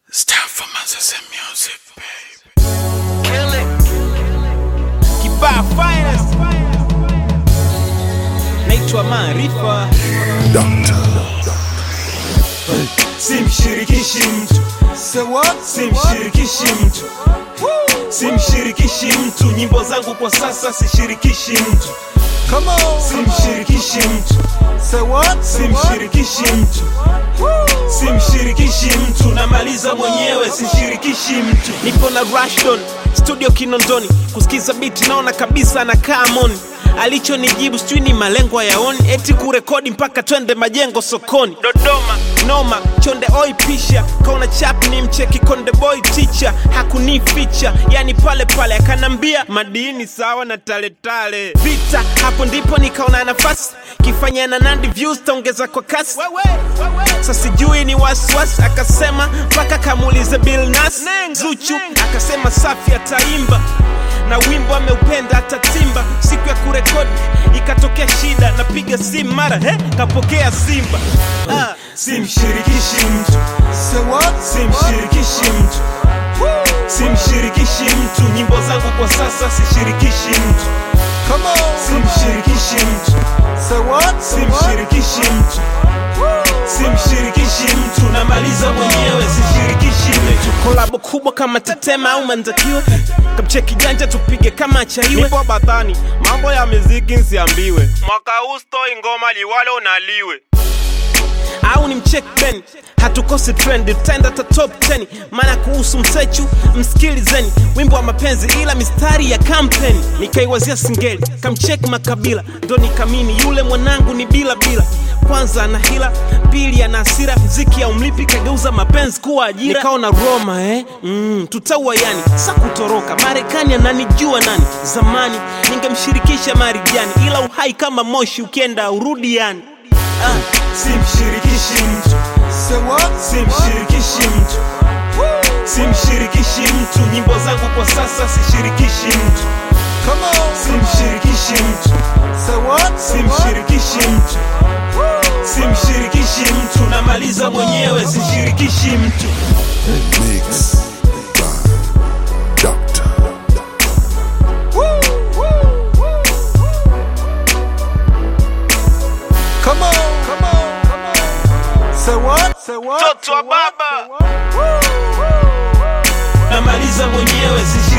It's time for Manzese music, baby. Kill it. Kibaa finest. Naitwa Maarifa. Simshirikishi mtu. Say what? Simshirikishi mtu. Simshirikishi mtu. Nyimbo zangu kwa sasa sishirikishi mtu. Come on. Simshirikishi mtu. Say what? Simshirikishi mtu. Simshirikishi mtu. Namaliza mwenyewe sishirikishi mtu. Nipo na Rashdon studio Kinondoni, kusikiza beat naona kabisa anakaa moni. Alicho nijibu sijui ni malengo yaoni, eti kurekodi mpaka twende majengo sokoni. Dodoma noma chonde oi pisha, kaona chap ni mcheki konde boy teacher. Hakunificha yani pale pale akanambia madini sawa na tale tale. Vita hapo ndipo nikaona nafasi, kifanya na Nandi views taongeza kwa kasi. Sasa sijui ni waswas, akasema mpaka kamulize Bill Nas. Zuchu akasema safi ataimba na wimbo ameupenda atatimba. Siku ya kurekodi ikatokea shida, napiga simu mara kapokea Simba. Simshirikishi mtu. Say what? Simshirikishi mtu. Simshirikishi mtu. Nyimbo zangu kwa sasa sishirikishi mtu. Come on. Simshirikishi mtu. Say what? Simshirikishi mtu. Simshirikishi mtu. Namaliza mwenyewe sishirikishi mtu. Kolabo kubwa kama Tetema au Manzakiwe, kamcheki janja tupige kama Chaiwe. Nipo batani, mambo ya muziki nsiambiwe. Mwaka usto ingoma liwalo unaliwe. Au ni mcheck Ben, hatukosi trend, tutaenda ta top 10. Maana kuhusu msechu, msikilizeni. Wimbo wa mapenzi ila mistari ya kampeni. Nikaiwazia singeli, kamcheck Makabila, ndo nikamini yule mwanangu ni bila bila. Kwanza ana hila, pili ana hasira, mziki ya umlipi kageuza mapenzi kuwa ajira. Nikaona Roma tutaua yani, sa kutoroka Marekani ananijua nani. Zamani ningemshirikisha Marijani, ila uhai kama moshi ukienda urudi yani. Simshirikishi mtu. Say what? Simshirikishi mtu. Simshirikishi mtu. Nyimbo zangu kwa sasa sishirikishi mtu. Come on. Simshirikishi mtu. Say what? Simshirikishi mtu. Simshirikishi mtu. Namaliza mwenyewe sishirikishi mtu. Mix by Doctor. Come on. Come on. Come on. Say what? Say what? Toto wa baba. Namaliza mwenyewe sishirikishi